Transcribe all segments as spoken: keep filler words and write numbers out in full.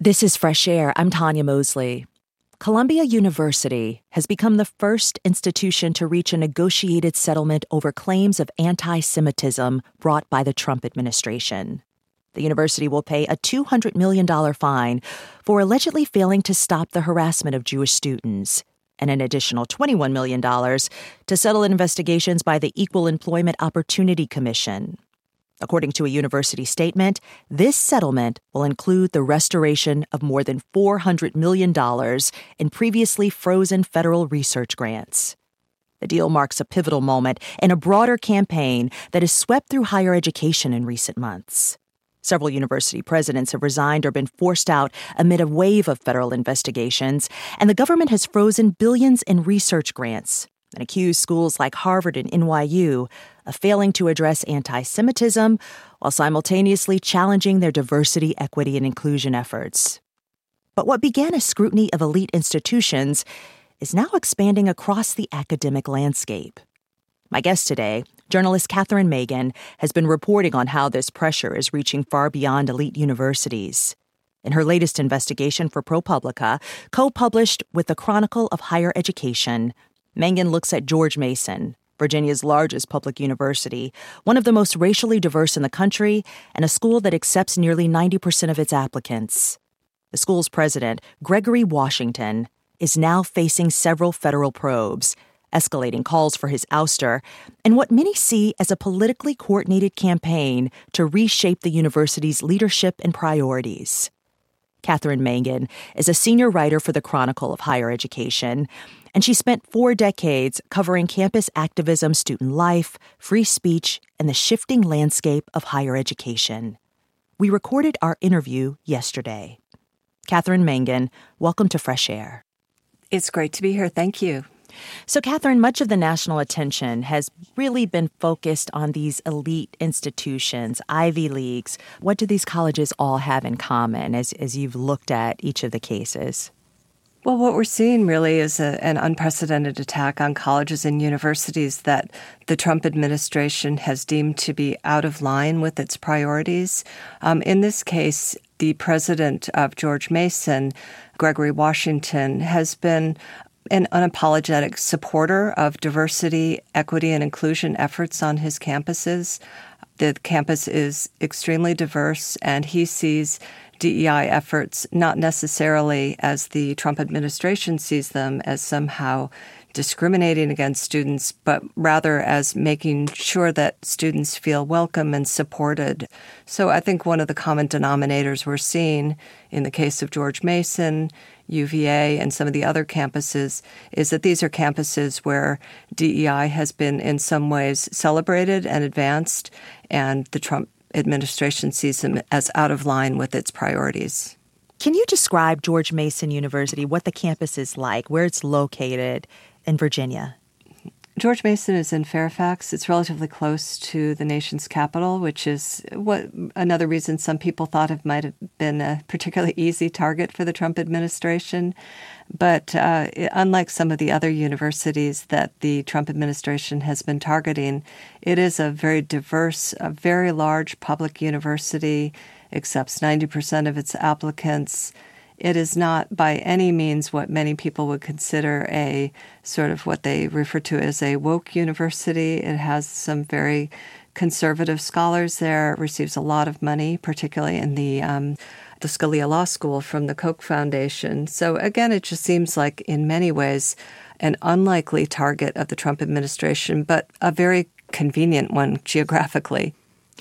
This is Fresh Air. I'm Tanya Mosley. Columbia University has become the first institution to reach a negotiated settlement over claims of anti-Semitism brought by the Trump administration. The university will pay a two hundred million dollars fine for allegedly failing to stop the harassment of Jewish students, and an additional twenty-one million dollars to settle investigations by the Equal Employment Opportunity Commission. According to a university statement, this settlement will include the restoration of more than four hundred million dollars in previously frozen federal research grants. The deal marks a pivotal moment in a broader campaign that has swept through higher education in recent months. Several university presidents have resigned or been forced out amid a wave of federal investigations, and the government has frozen billions in research grants and accused schools like Harvard and N Y U of failing to address anti-Semitism while simultaneously challenging their diversity, equity, and inclusion efforts. But what began as scrutiny of elite institutions is now expanding across the academic landscape. My guest today, journalist Catherine Magen, has been reporting on how this pressure is reaching far beyond elite universities. In her latest investigation for ProPublica, co-published with the Chronicle of Higher Education, Magen looks at George Mason, Virginia's largest public university, one of the most racially diverse in the country, and a school that accepts nearly ninety percent of its applicants. The school's president, Gregory Washington, is now facing several federal probes, escalating calls for his ouster, and what many see as a politically coordinated campaign to reshape the university's leadership and priorities. Catherine Magen is a senior writer for the Chronicle of Higher Education, and she spent four decades covering campus activism, student life, free speech, and the shifting landscape of higher education. We recorded our interview yesterday. Catherine Magen, welcome to Fresh Air. It's great to be here. Thank you. So, Catherine, much of the national attention has really been focused on these elite institutions, Ivy Leagues. What do these colleges all have in common as, as you've looked at each of the cases? Well, what we're seeing really is a, an unprecedented attack on colleges and universities that the Trump administration has deemed to be out of line with its priorities. Um, in this case, the president of George Mason, Gregory Washington, has been an unapologetic supporter of diversity, equity, and inclusion efforts on his campuses. The campus is extremely diverse, and he sees D E I efforts not necessarily as the Trump administration sees them, as somehow discriminating against students, but rather as making sure that students feel welcome and supported. So I think one of the common denominators we're seeing in the case of George Mason, U V A, and some of the other campuses is that these are campuses where D E I has been in some ways celebrated and advanced, and the Trump administration sees them as out of line with its priorities. Can you describe George Mason University, what the campus is like, where it's located in Virginia? George Mason is in Fairfax. It's relatively close to the nation's capital, which is what another reason some people thought it might have been a particularly easy target for the Trump administration. But uh, unlike some of the other universities that the Trump administration has been targeting, it is a very diverse, a very large public university, accepts ninety percent of its applicants. It is not by any means what many people would consider a sort of what they refer to as a woke university. It has some very conservative scholars there. It receives a lot of money, particularly in the um, the Scalia Law School from the Koch Foundation. So again, it just seems like in many ways an unlikely target of the Trump administration, but a very convenient one geographically.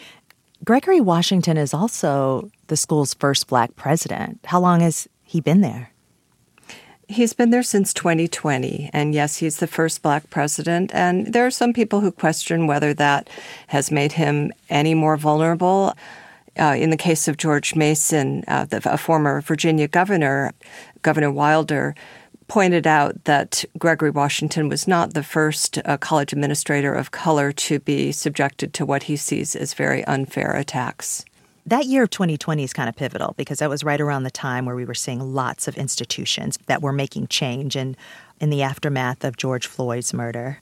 Gregory Washington is also the school's first Black president. How long has he been there? He's been there since twenty twenty, and yes, he's the first Black president. And there are some people who question whether that has made him any more vulnerable. Uh, in the case of George Mason, uh, the, a former Virginia governor, Governor Wilder, pointed out that Gregory Washington was not the first uh, college administrator of color to be subjected to what he sees as very unfair attacks. That year of twenty twenty is kind of pivotal because that was right around the time where we were seeing lots of institutions that were making change in, in the aftermath of George Floyd's murder.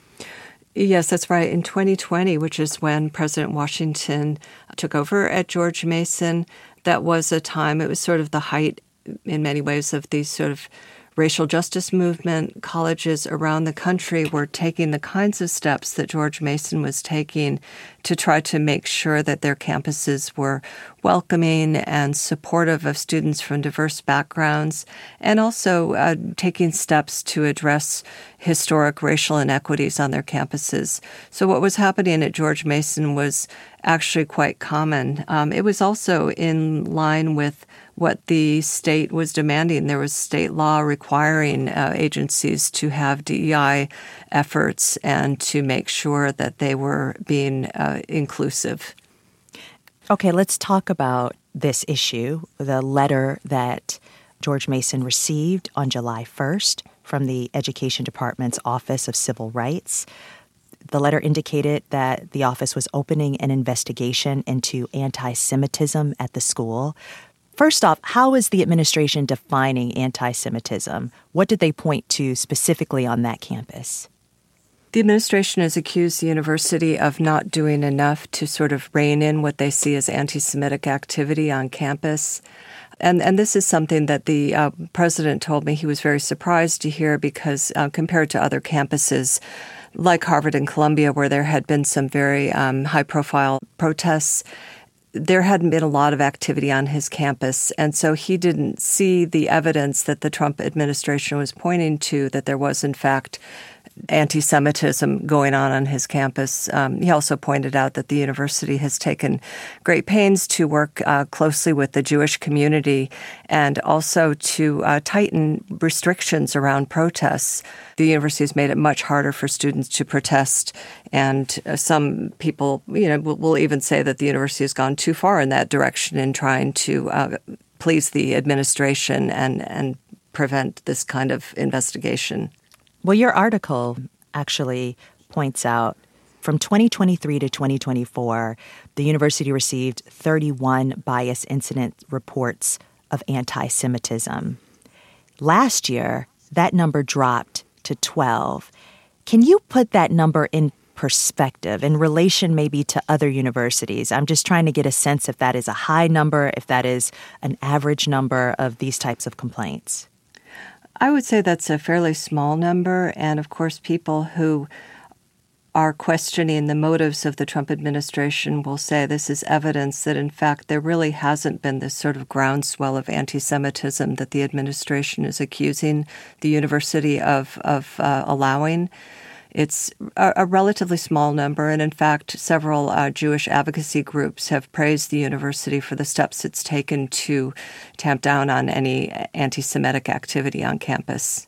Yes, that's right. In twenty twenty, which is when President Washington took over at George Mason, that was a time, it was sort of the height in many ways of these sort of racial justice movement. Colleges around the country were taking the kinds of steps that George Mason was taking to try to make sure that their campuses were welcoming and supportive of students from diverse backgrounds, and also uh, taking steps to address historic racial inequities on their campuses. So what was happening at George Mason was actually quite common. Um, it was also in line with what the state was demanding. There was state law requiring uh, agencies to have D E I efforts and to make sure that they were being uh, inclusive. Okay, let's talk about this issue, the letter that George Mason received on July first from the Education Department's Office of Civil Rights. The letter indicated that the office was opening an investigation into anti-Semitism at the school. First off, how is the administration defining anti-Semitism? What did they point to specifically on that campus? The administration has accused the university of not doing enough to sort of rein in what they see as anti-Semitic activity on campus. And and this is something that the uh, president told me he was very surprised to hear because uh, compared to other campuses like Harvard and Columbia, where there had been some very um, high-profile protests, there hadn't been a lot of activity on his campus. And so he didn't see the evidence that the Trump administration was pointing to, that there was, in fact, anti-Semitism going on on his campus. Um, he also pointed out that the university has taken great pains to work uh, closely with the Jewish community and also to uh, tighten restrictions around protests. The university has made it much harder for students to protest, and uh, some people, you know, will, will even say that the university has gone too far in that direction in trying to uh, please the administration and, and prevent this kind of investigation. Well, your article actually points out from twenty twenty-three to twenty twenty-four, the university received thirty-one bias incident reports of anti-Semitism. Last year, that number dropped to twelve. Can you put that number in perspective, in relation maybe to other universities? I'm just trying to get a sense if that is a high number, if that is an average number of these types of complaints. I would say that's a fairly small number, and of course people who are questioning the motives of the Trump administration will say this is evidence that, in fact, there really hasn't been this sort of groundswell of anti-Semitism that the administration is accusing the university of, of uh, allowing. It's a, a relatively small number, and in fact, several uh, Jewish advocacy groups have praised the university for the steps it's taken to tamp down on any anti-Semitic activity on campus.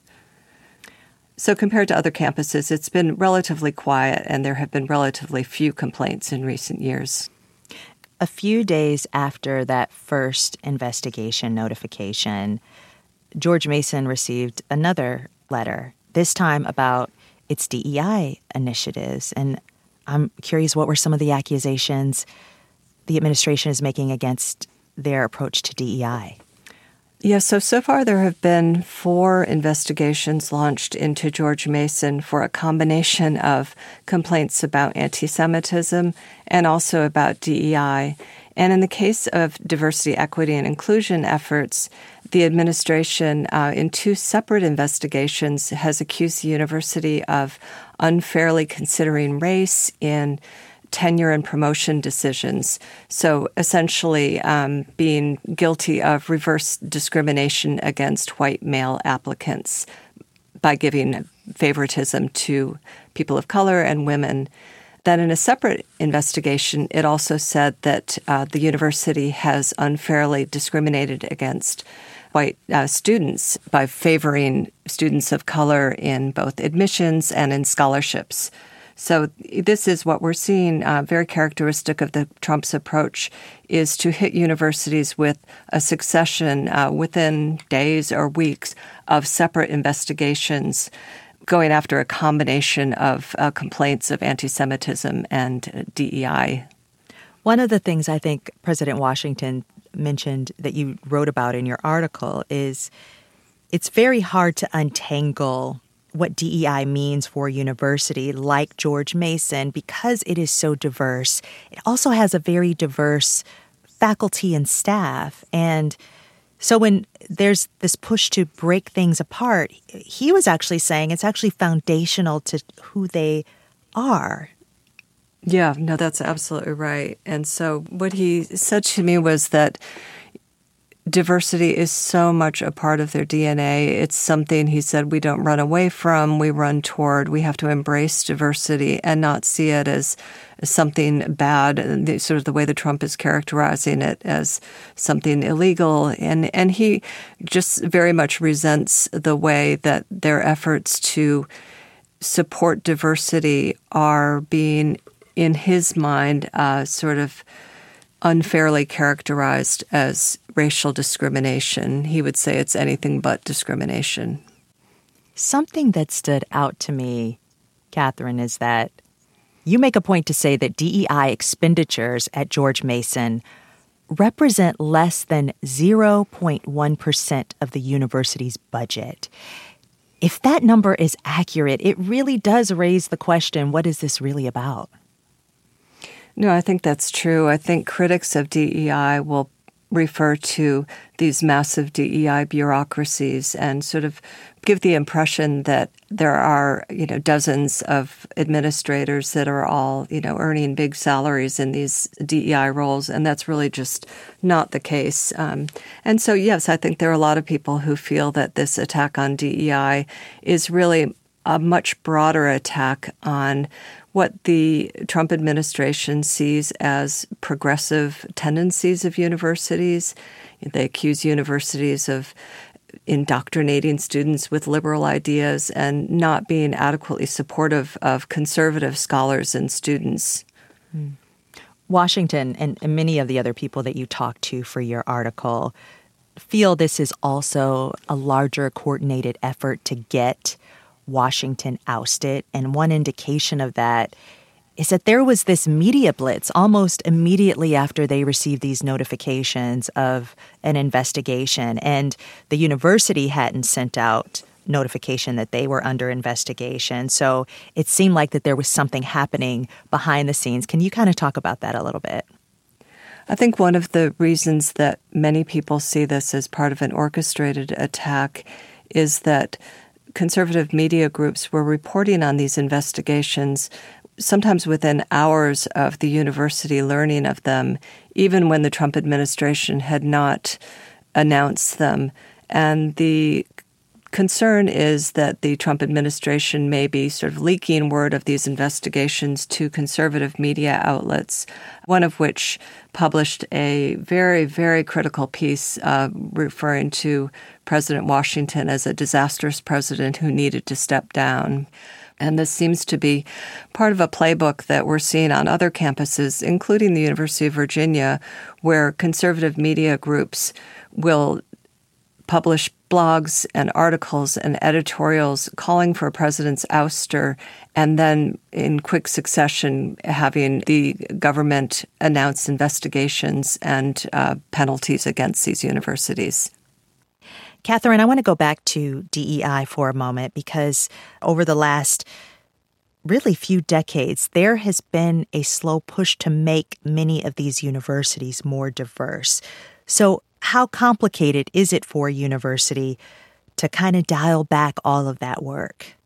So compared to other campuses, it's been relatively quiet, and there have been relatively few complaints in recent years. A few days after that first investigation notification, George Mason received another letter, this time about its D E I initiatives. And I'm curious, what were some of the accusations the administration is making against their approach to D E I? Yeah, so, so far there have been four investigations launched into George Mason for a combination of complaints about anti-Semitism and also about D E I. And in the case of diversity, equity, and inclusion efforts, the administration, uh, in two separate investigations, has accused the university of unfairly considering race in tenure and promotion decisions. So essentially um, being guilty of reverse discrimination against white male applicants by giving favoritism to people of color and women. Then in a separate investigation, it also said that uh, the university has unfairly discriminated against white uh, students by favoring students of color in both admissions and in scholarships. So this is what we're seeing, uh, very characteristic of the Trump's approach, is to hit universities with a succession uh, within days or weeks of separate investigations going after a combination of uh, complaints of anti-Semitism and uh, D E I. One of the things I think President Washington mentioned that you wrote about in your article is it's very hard to untangle what D E I means for a university like George Mason because it is so diverse. It also has a very diverse faculty and staff. And so when there's this push to break things apart, he was actually saying it's actually foundational to who they are. Yeah, no, that's absolutely right. And so what he said to me was that diversity is so much a part of their D N A. It's something, he said, we don't run away from, we run toward. We have to embrace diversity and not see it as, as something bad, the, sort of the way that Trump is characterizing it as something illegal. And, and he just very much resents the way that their efforts to support diversity are being, in his mind, uh, sort of unfairly characterized as racial discrimination. He would say it's anything but discrimination. Something that stood out to me, Catherine, is that you make a point to say that D E I expenditures at George Mason represent less than zero point one percent of the university's budget. If that number is accurate, it really does raise the question, what is this really about? No, I think that's true. I think critics of D E I will refer to these massive D E I bureaucracies and sort of give the impression that there are, you know, dozens of administrators that are all, you know, earning big salaries in these D E I roles, and that's really just not the case. Um, and so, yes, I think there are a lot of people who feel that this attack on D E I is really a much broader attack on what the Trump administration sees as progressive tendencies of universities. They accuse universities of indoctrinating students with liberal ideas and not being adequately supportive of conservative scholars and students. Mm. Washington and, and many of the other people that you talked to for your article feel this is also a larger coordinated effort to get Washington ousted. And one indication of that is that there was this media blitz almost immediately after they received these notifications of an investigation. And the university hadn't sent out notification that they were under investigation. So it seemed like that there was something happening behind the scenes. Can you kind of talk about that a little bit? I think one of the reasons that many people see this as part of an orchestrated attack is that conservative media groups were reporting on these investigations sometimes within hours of the university learning of them, even when the Trump administration had not announced them. And the concern is that the Trump administration may be sort of leaking word of these investigations to conservative media outlets, one of which published a very, very critical piece uh, referring to President Washington as a disastrous president who needed to step down. And this seems to be part of a playbook that we're seeing on other campuses, including the University of Virginia, where conservative media groups will publish blogs and articles and editorials calling for a president's ouster, and then in quick succession having the government announce investigations and uh, penalties against these universities. Catherine, I want to go back to D E I for a moment because over the last really few decades, there has been a slow push to make many of these universities more diverse. So how complicated is it for a university to kind of dial back all of that work?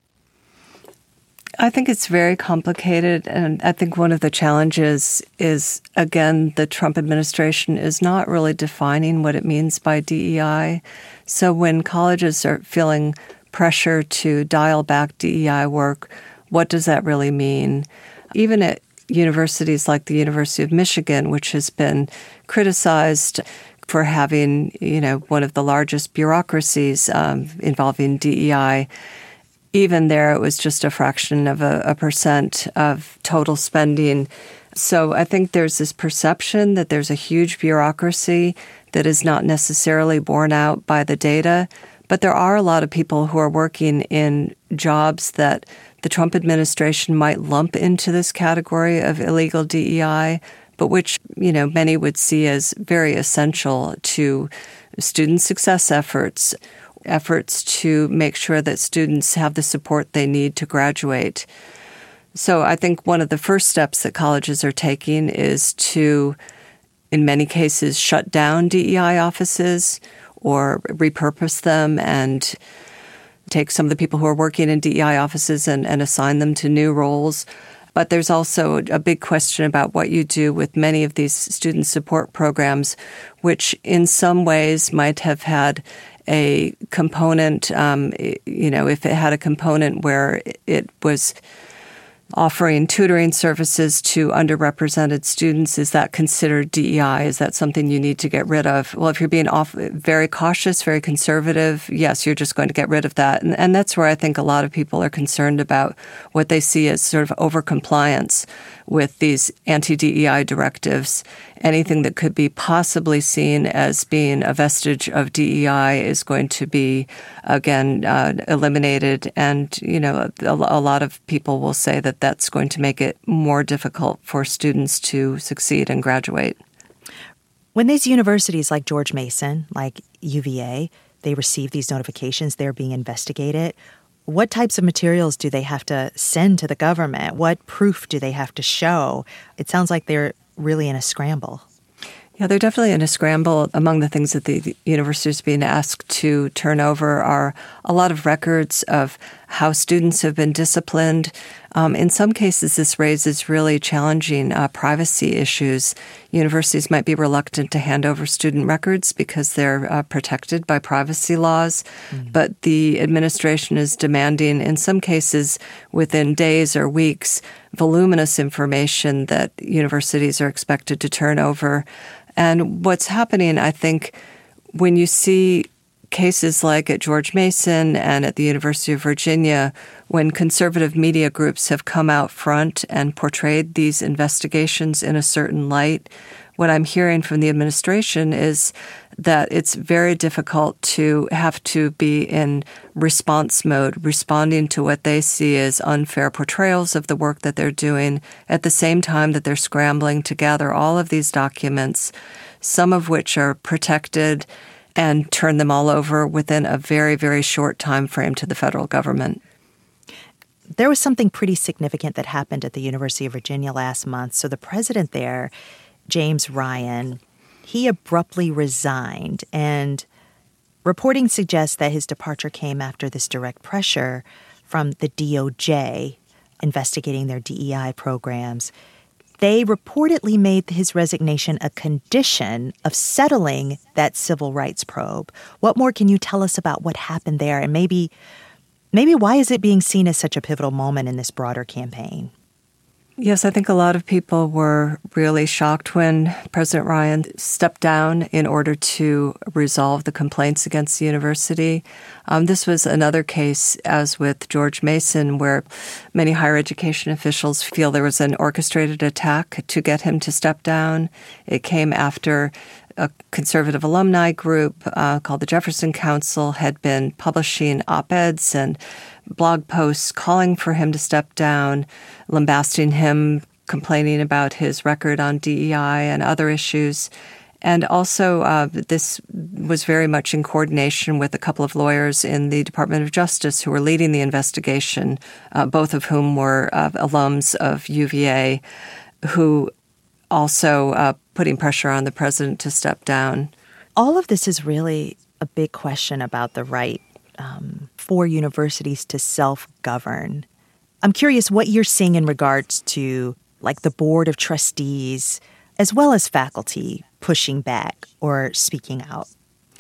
I think it's very complicated, and I think one of the challenges is, again, the Trump administration is not really defining what it means by D E I. So when colleges are feeling pressure to dial back D E I work, what does that really mean? Even at universities like the University of Michigan, which has been criticized for having, you know, one of the largest bureaucracies um, involving D E I, even there, it was just a fraction of a, a percent of total spending. So I think there's this perception that there's a huge bureaucracy that is not necessarily borne out by the data. But there are a lot of people who are working in jobs that the Trump administration might lump into this category of illegal D E I, but which, you know, many would see as very essential to student success efforts, efforts to make sure that students have the support they need to graduate. So I think one of the first steps that colleges are taking is to in many cases, shut down D E I offices or repurpose them and take some of the people who are working in D E I offices and, and assign them to new roles. But there's also a big question about what you do with many of these student support programs, which in some ways might have had a component, um, you know, if it had a component where it was offering tutoring services to underrepresented students, is that considered D E I? Is that something you need to get rid of? Well, if you're being off, very cautious, very conservative, yes, you're just going to get rid of that. And, and that's where I think a lot of people are concerned about what they see as sort of overcompliance with these anti-D E I directives. Anything that could be possibly seen as being a vestige of D E I is going to be, again, uh, eliminated. And, you know, a, a lot of people will say that that's going to make it more difficult for students to succeed and graduate. When these universities like George Mason, like U V A, they receive these notifications, they're being investigated, what types of materials do they have to send to the government? What proof do they have to show? It sounds like they're really in a scramble. Yeah, they're definitely in a scramble. Among the things that the university is being asked to turn over are a lot of records of how students have been disciplined. Um, in some cases, this raises really challenging uh, privacy issues. Universities might be reluctant to hand over student records because they're uh, protected by privacy laws. Mm. But the administration is demanding, in some cases, within days or weeks, voluminous information that universities are expected to turn over. And what's happening, I think, when you see cases like at George Mason and at the University of Virginia, when conservative media groups have come out front and portrayed these investigations in a certain light, what I'm hearing from the administration is that it's very difficult to have to be in response mode, responding to what they see as unfair portrayals of the work that they're doing, at the same time that they're scrambling to gather all of these documents, some of which are protected, and turn them all over within a very, very short time frame to the federal government. There was something pretty significant that happened at the University of Virginia last month. So the president there, James Ryan, he abruptly resigned, and reporting suggests that his departure came after this direct pressure from the D O J investigating their D E I programs. They reportedly made his resignation a condition of settling that civil rights probe. What more can you tell us about what happened there, and maybe maybe why is it being seen as such a pivotal moment in this broader campaign? Yes, I think a lot of people were really shocked when President Ryan stepped down in order to resolve the complaints against the university. Um, this was another case, as with George Mason, where many higher education officials feel there was an orchestrated attack to get him to step down. It came after a conservative alumni group uh, called the Jefferson Council had been publishing op-eds and blog posts calling for him to step down, lambasting him, complaining about his record on D E I and other issues. And also, uh, this was very much in coordination with a couple of lawyers in the Department of Justice who were leading the investigation, uh, both of whom were uh, alums of U V A, who also uh, putting pressure on the president to step down. All of this is really a big question about the right um, for universities to self-govern. I'm curious what you're seeing in regards to, like, the board of trustees, as well as faculty pushing back or speaking out.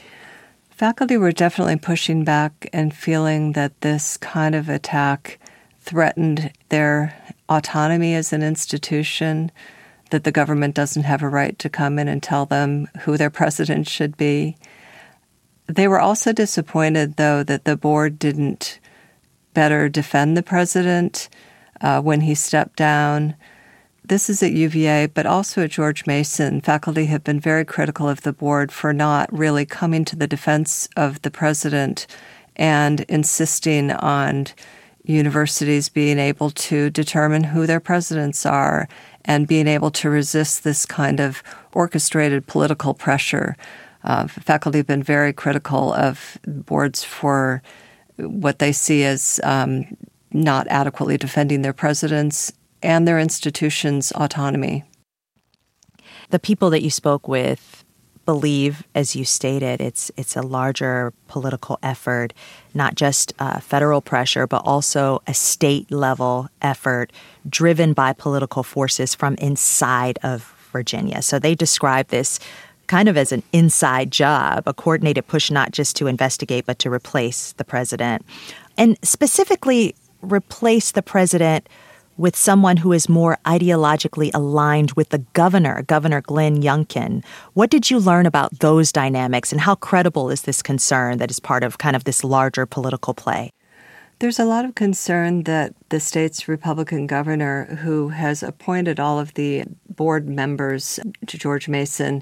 Faculty were definitely pushing back and feeling that this kind of attack threatened their autonomy as an institution, that the government doesn't have a right to come in and tell them who their president should be. They were also disappointed, though, that the board didn't better defend the president uh, when he stepped down. This is at U V A, but also at George Mason. Faculty have been very critical of the board for not really coming to the defense of the president and insisting on universities being able to determine who their presidents are and being able to resist this kind of orchestrated political pressure. Uh, faculty have been very critical of boards for what they see as um, not adequately defending their presidents and their institutions' autonomy. The people that you spoke with believe, as you stated, it's it's a larger political effort, not just uh, federal pressure, but also a state-level effort driven by political forces from inside of Virginia. So they describe this kind of as an inside job, a coordinated push not just to investigate, but to replace the president. And specifically, replace the president with someone who is more ideologically aligned with the governor, Governor Glenn Youngkin. What did you learn about those dynamics, and how credible is this concern that is part of kind of this larger political play? There's a lot of concern that the state's Republican governor, who has appointed all of the board members to George Mason,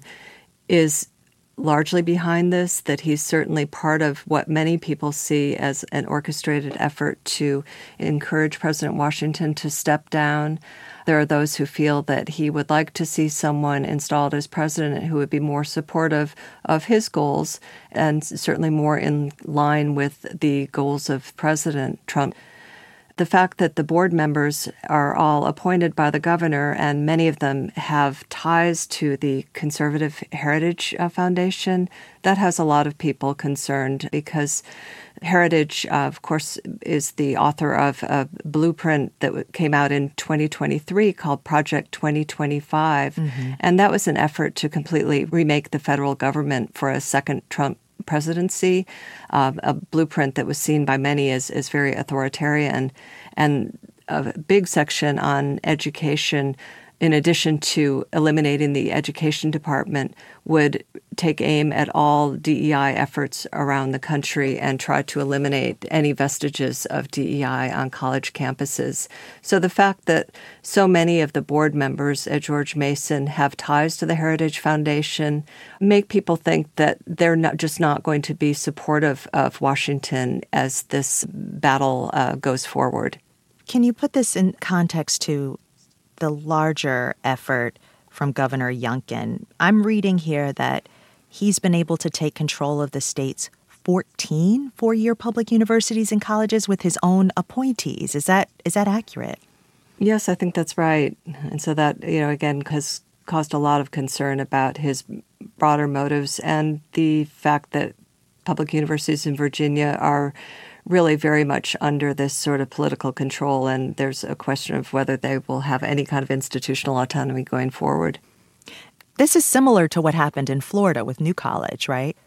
is largely behind this, that he's certainly part of what many people see as an orchestrated effort to encourage President Washington to step down. There are those who feel that he would like to see someone installed as president who would be more supportive of his goals and certainly more in line with the goals of President Trump. The fact that the board members are all appointed by the governor, and many of them have ties to the Conservative Heritage Foundation, that has a lot of people concerned, because Heritage, uh, of course, is the author of a blueprint that came out in twenty twenty-three called Project twenty twenty-five. Mm-hmm. And that was an effort to completely remake the federal government for a second Trump presidency, uh, a blueprint that was seen by many as, as very authoritarian, and a big section on education, in addition to eliminating the education department, would take aim at all D E I efforts around the country and try to eliminate any vestiges of D E I on college campuses. So the fact that so many of the board members at George Mason have ties to the Heritage Foundation make people think that they're not just not going to be supportive of Washington as this battle uh, goes forward. Can you put this in context to the larger effort from Governor Youngkin? I'm reading here that he's been able to take control of the state's fourteen four-year public universities and colleges with his own appointees. Is that is that accurate? Yes, I think that's right. And so that, you know, again, has caused a lot of concern about his broader motives and the fact that public universities in Virginia are really very much under this sort of political control, and there's a question of whether they will have any kind of institutional autonomy going forward. This is similar to what happened in Florida with New College, right?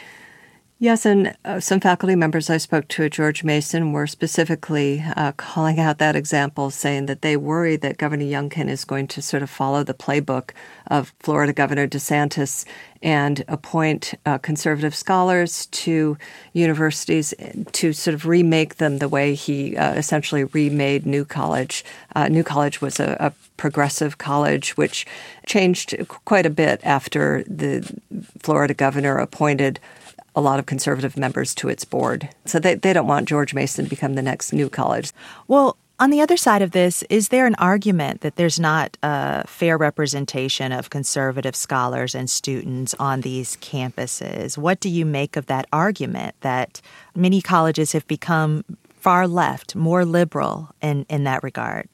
Yes, and uh, some faculty members I spoke to at George Mason were specifically uh, calling out that example, saying that they worry that Governor Youngkin is going to sort of follow the playbook of Florida Governor DeSantis and appoint uh, conservative scholars to universities to sort of remake them the way he uh, essentially remade New College. Uh, New College was a, a progressive college, which changed quite a bit after the Florida governor appointed a lot of conservative members to its board. So they, they don't want George Mason to become the next New College. Well, on the other side of this, is there an argument that there's not a fair representation of conservative scholars and students on these campuses? What do you make of that argument that many colleges have become far left, more liberal in, in that regard?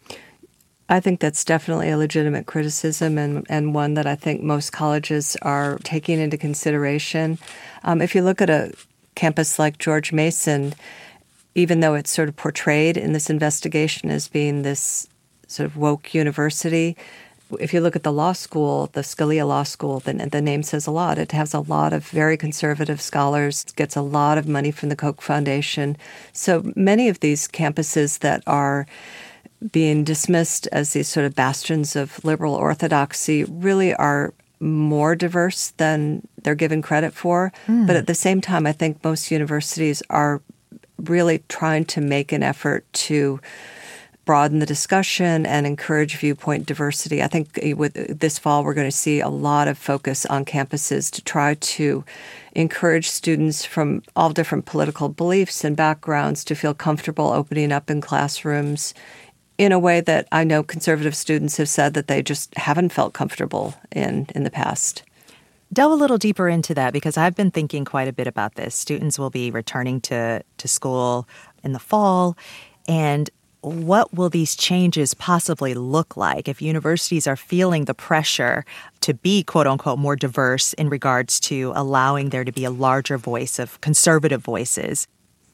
I think that's definitely a legitimate criticism, and, and one that I think most colleges are taking into consideration. Um, if you look at a campus like George Mason, even though it's sort of portrayed in this investigation as being this sort of woke university, if you look at the law school, the Scalia Law School, the, the name says a lot. It has a lot of very conservative scholars, gets a lot of money from the Koch Foundation. So many of these campuses that are being dismissed as these sort of bastions of liberal orthodoxy really are more diverse than they're given credit for. Mm. But at the same time, I think most universities are really trying to make an effort to broaden the discussion and encourage viewpoint diversity. I think with this fall, we're going to see a lot of focus on campuses to try to encourage students from all different political beliefs and backgrounds to feel comfortable opening up in classrooms in a way that I know conservative students have said that they just haven't felt comfortable in in the past. Delve a little deeper into that, because I've been thinking quite a bit about this. Students will be returning to, to school in the fall, and what will these changes possibly look like if universities are feeling the pressure to be, quote unquote, more diverse in regards to allowing there to be a larger voice of conservative voices?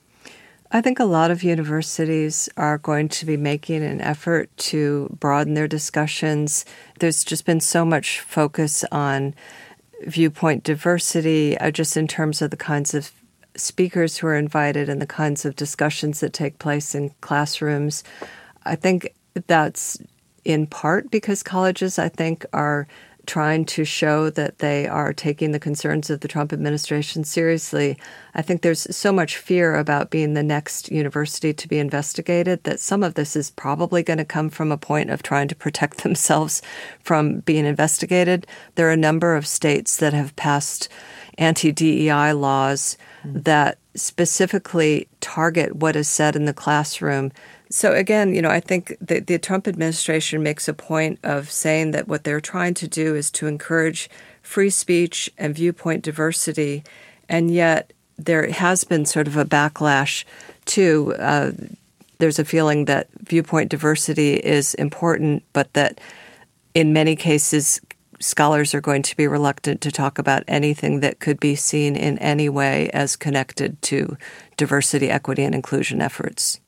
I think a lot of universities are going to be making an effort to broaden their discussions. There's just been so much focus on viewpoint diversity, uh, just in terms of the kinds of speakers who are invited and the kinds of discussions that take place in classrooms. I think that's in part because colleges, I think, are trying to show that they are taking the concerns of the Trump administration seriously. I think there's so much fear about being the next university to be investigated that some of this is probably going to come from a point of trying to protect themselves from being investigated. There are a number of states that have passed anti-D E I laws mm. that specifically target what is said in the classroom. So again, you know, I think the, the Trump administration makes a point of saying that what they're trying to do is to encourage free speech and viewpoint diversity, and yet there has been sort of a backlash too. Uh, there's a feeling that viewpoint diversity is important, but that in many cases scholars are going to be reluctant to talk about anything that could be seen in any way as connected to diversity, equity, and inclusion efforts.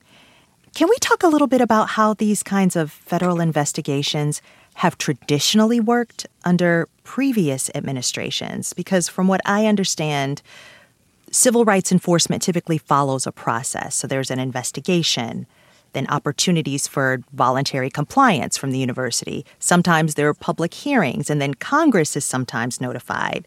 Can we talk a little bit about how these kinds of federal investigations have traditionally worked under previous administrations? Because from what I understand, civil rights enforcement typically follows a process. So there's an investigation, then opportunities for voluntary compliance from the university. Sometimes there are public hearings, and then Congress is sometimes notified.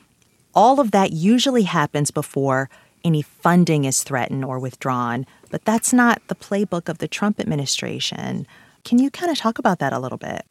All of that usually happens before any funding is threatened or withdrawn, but that's not the playbook of the Trump administration. Can you kind of talk about that a little bit?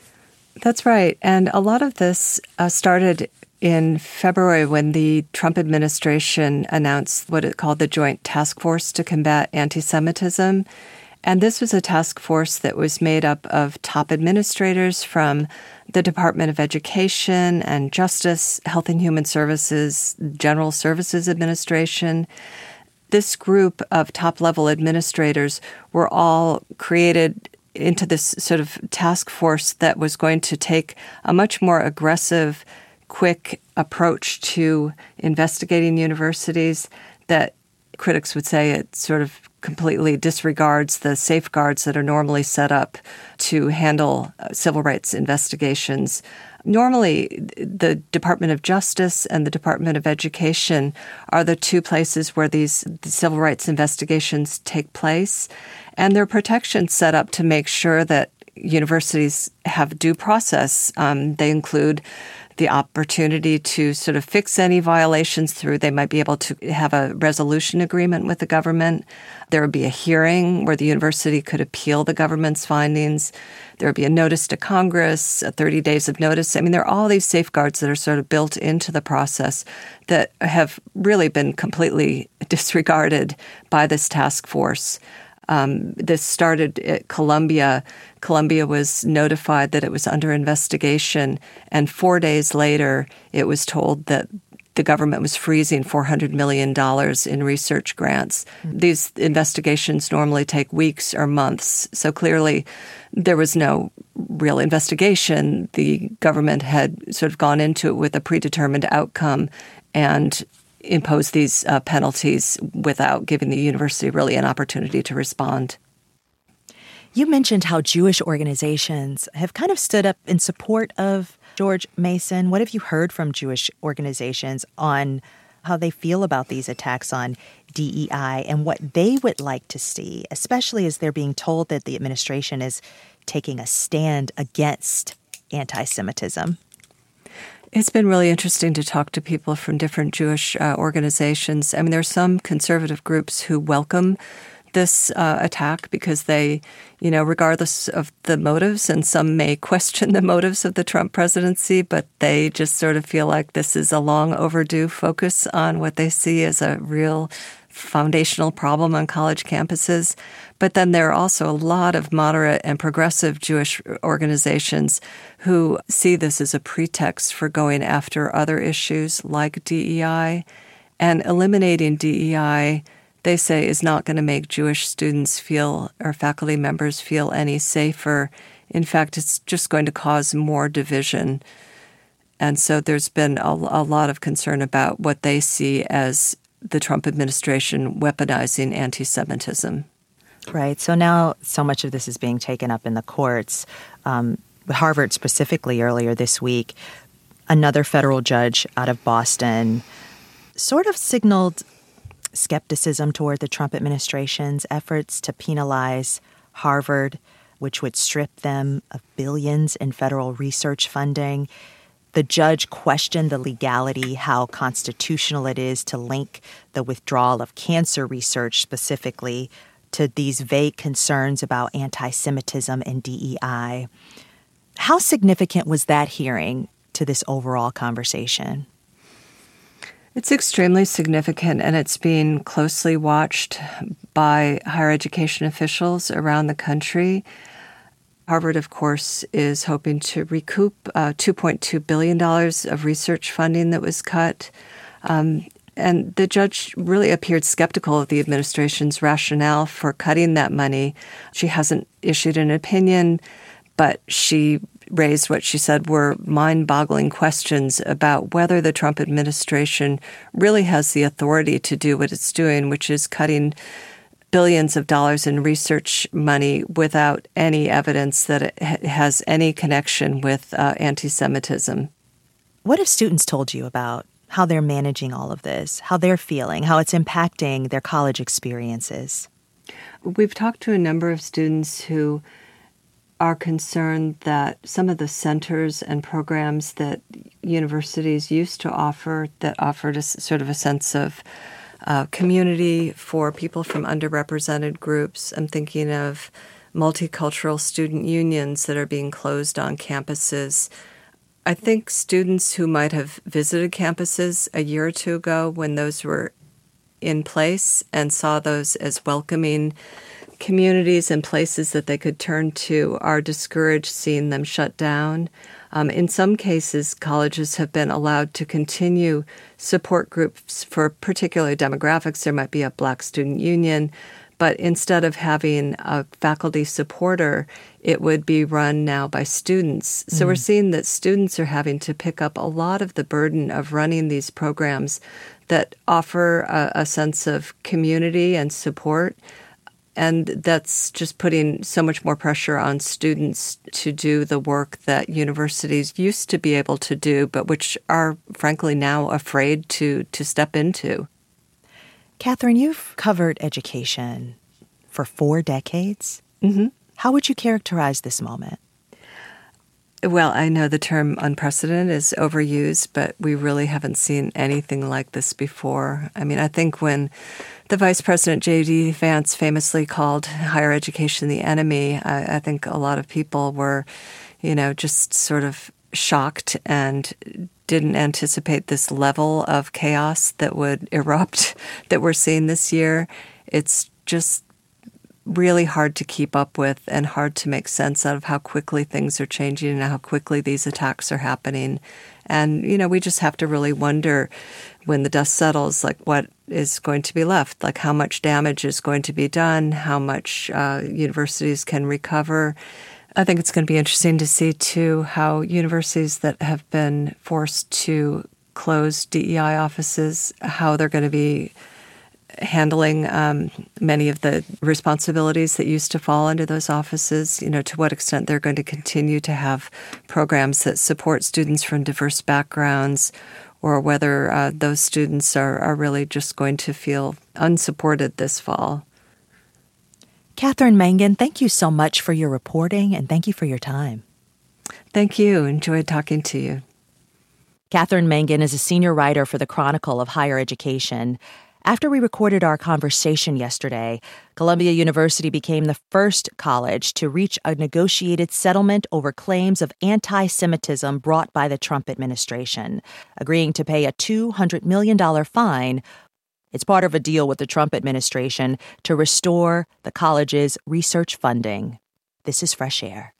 That's right. And a lot of this uh, started in February when the Trump administration announced what it called the Joint Task Force to Combat Anti-Semitism. And this was a task force that was made up of top administrators from the Department of Education and Justice, Health and Human Services, General Services Administration. This group of top-level administrators were all created into this sort of task force that was going to take a much more aggressive, quick approach to investigating universities that critics would say it sort of completely disregards the safeguards that are normally set up to handle civil rights investigations. Normally, the Department of Justice and the Department of Education are the two places where these civil rights investigations take place, and there are protections set up to make sure that universities have due process. Um, they include the opportunity to sort of fix any violations through, they might be able to have a resolution agreement with the government. There would be a hearing where the university could appeal the government's findings. There would be a notice to Congress, a thirty days of notice. I mean, there are all these safeguards that are sort of built into the process that have really been completely disregarded by this task force. Um, this started at Columbia. Columbia was notified that it was under investigation, and four days later, it was told that the government was freezing four hundred million dollars in research grants. Mm-hmm. These investigations normally take weeks or months, so clearly there was no real investigation. The government had sort of gone into it with a predetermined outcome and impose these uh, penalties without giving the university really an opportunity to respond. You mentioned how Jewish organizations have kind of stood up in support of George Mason. What have you heard from Jewish organizations on how they feel about these attacks on D E I and what they would like to see, especially as they're being told that the administration is taking a stand against anti-Semitism? It's been really interesting to talk to people from different Jewish uh, organizations. I mean, there are some conservative groups who welcome this uh, attack because they, you know, regardless of the motives, and some may question the motives of the Trump presidency, but they just sort of feel like this is a long overdue focus on what they see as a real foundational problem on college campuses. But then there are also a lot of moderate and progressive Jewish organizations who see this as a pretext for going after other issues like D E I. And eliminating D E I they say is not going to make Jewish students feel or faculty members feel any safer. In fact, it's just going to cause more division. And so there's been a, a lot of concern about what they see as the Trump administration weaponizing anti-Semitism. Right. So now so much of this is being taken up in the courts. Um, Harvard specifically earlier this week, another federal judge out of Boston sort of signaled skepticism toward the Trump administration's efforts to penalize Harvard, which would strip them of billions in federal research funding. The judge questioned the legality, how constitutional it is to link the withdrawal of cancer research specifically to these vague concerns about anti-Semitism and D E I. How significant was that hearing to this overall conversation? It's extremely significant, and it's being closely watched by higher education officials around the country. Harvard, of course, is hoping to recoup uh, two point two billion dollars of research funding that was cut. Um, and the judge really appeared skeptical of the administration's rationale for cutting that money. She hasn't issued an opinion, but she raised what she said were mind-boggling questions about whether the Trump administration really has the authority to do what it's doing, which is cutting billions of dollars in research money without any evidence that it has any connection with uh, anti-Semitism. What have students told you about how they're managing all of this, how they're feeling, how it's impacting their college experiences? We've talked to a number of students who are concerned that some of the centers and programs that universities used to offer that offered a sort of a sense of uh, community for people from underrepresented groups. I'm thinking of multicultural student unions that are being closed on campuses. I think students who might have visited campuses a year or two ago when those were in place and saw those as welcoming communities and places that they could turn to are discouraged seeing them shut down. Um, in some cases, colleges have been allowed to continue support groups for particular demographics. There might be a Black student union, but instead of having a faculty supporter, it would be run now by students. So mm. we're seeing that students are having to pick up a lot of the burden of running these programs that offer a, a sense of community and support. And that's just putting so much more pressure on students to do the work that universities used to be able to do, but which are, frankly, now afraid to, to step into. Catherine, you've covered education for four decades. Mm-hmm. How would you characterize this moment? Well, I know the term unprecedented is overused, but we really haven't seen anything like this before. I mean, I think when the Vice President J D. Vance famously called higher education the enemy, I, I think a lot of people were, you know, just sort of shocked and didn't anticipate this level of chaos that would erupt that we're seeing this year. It's just really hard to keep up with and hard to make sense out of how quickly things are changing and how quickly these attacks are happening. And, you know, we just have to really wonder when the dust settles, like what is going to be left, like how much damage is going to be done, how much uh, universities can recover. I think it's going to be interesting to see, too, how universities that have been forced to close D E I offices, how they're going to be handling um, many of the responsibilities that used to fall under those offices, you know, to what extent they're going to continue to have programs that support students from diverse backgrounds, or whether uh, those students are, are really just going to feel unsupported this fall. Catherine Mangan, thank you so much for your reporting, and thank you for your time. Thank you. Enjoyed talking to you. Catherine Mangan is a senior writer for the Chronicle of Higher Education. After we recorded our conversation yesterday, Columbia University became the first college to reach a negotiated settlement over claims of anti-Semitism brought by the Trump administration, agreeing to pay a two hundred million dollars fine. It's part of a deal with the Trump administration to restore the college's research funding. This is Fresh Air.